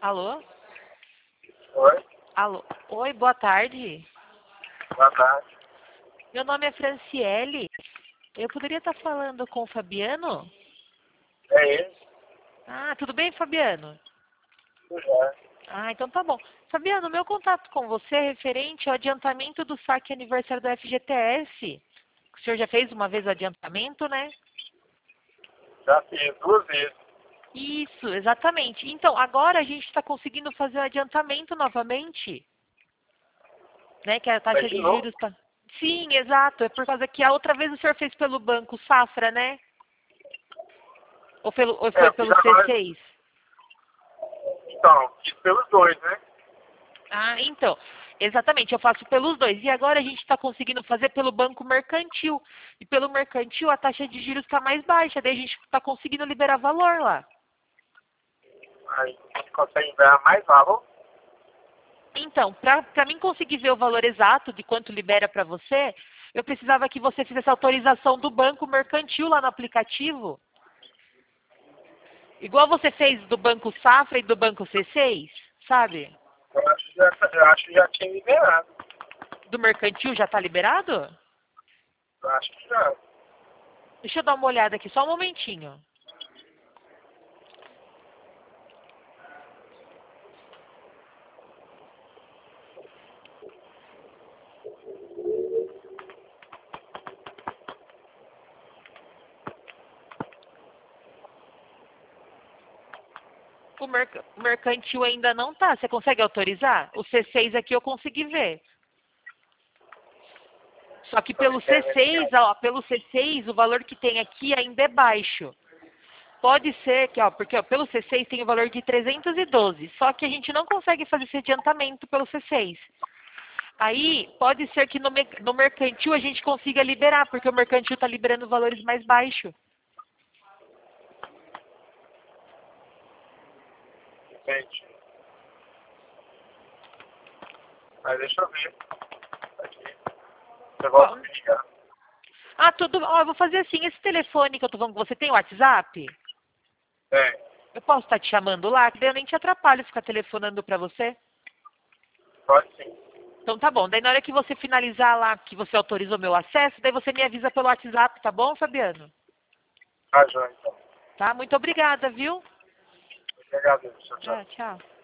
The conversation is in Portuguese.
Alô? Oi, Alô? Oi, boa tarde. boa tarde. Meu nome é Franciele. Eu poderia estar falando com o Fabiano? É ele? Ah, tudo bem, Fabiano? Tudo bem. Ah, então tá bom. Fabiano, meu contato com você é referente ao adiantamento do saque aniversário do FGTS. O senhor já fez uma vez o adiantamento, né? Já fiz 2 vezes. Isso, exatamente. Então, agora a gente está conseguindo fazer o adiantamento novamente, né? Que a Mas taxa de de novo? juros está... Sim, exato. É por causa que a outra vez o senhor fez pelo Banco Safra, né? Ou foi Eu fiz pelo agora. C6? Então, fiz pelos dois, né? Ah, então, exatamente, eu faço pelos dois. E agora a gente está conseguindo fazer pelo banco mercantil. E pelo mercantil a taxa de juros está mais baixa, daí a gente está conseguindo liberar valor lá. Aí você consegue ganhar mais valor. Então, para mim conseguir ver o valor exato de quanto libera para você, eu precisava que você fizesse a autorização do banco mercantil lá no aplicativo. Igual você fez do Banco Safra e do Banco C6, sabe? Eu acho que já tinha liberado. Do mercantil já está liberado? Eu acho que já. Deixa eu dar uma olhada aqui, só um momentinho. O mercantil ainda não tá. Você consegue autorizar? O C6 aqui eu consegui ver. Só que Também pelo quero C6, verificar. ó, pelo C6, o valor que tem aqui ainda é baixo. Pode ser que, ó, porque ó, pelo C6 tem o valor de 312, só que a gente não consegue fazer esse adiantamento pelo C6. Aí, pode ser que no mercantil a gente consiga liberar, porque o mercantil está liberando valores mais baixos. Entendi. Mas deixa eu ver. Aqui. Você volta a me ligar. Ah, tudo. Ó, eu vou fazer assim, esse telefone que eu tô falando com você tem WhatsApp? Tem. Eu posso estar te chamando lá, que daí eu nem te atrapalho ficar telefonando para você. Pode sim. Então tá bom. Daí na hora que você finalizar lá, que você autorizou meu acesso, daí você me avisa pelo WhatsApp, tá bom, Fabiano? Tá, João, então. Tá? Muito obrigada, viu? Obrigado. Tchau, tchau. Tchau.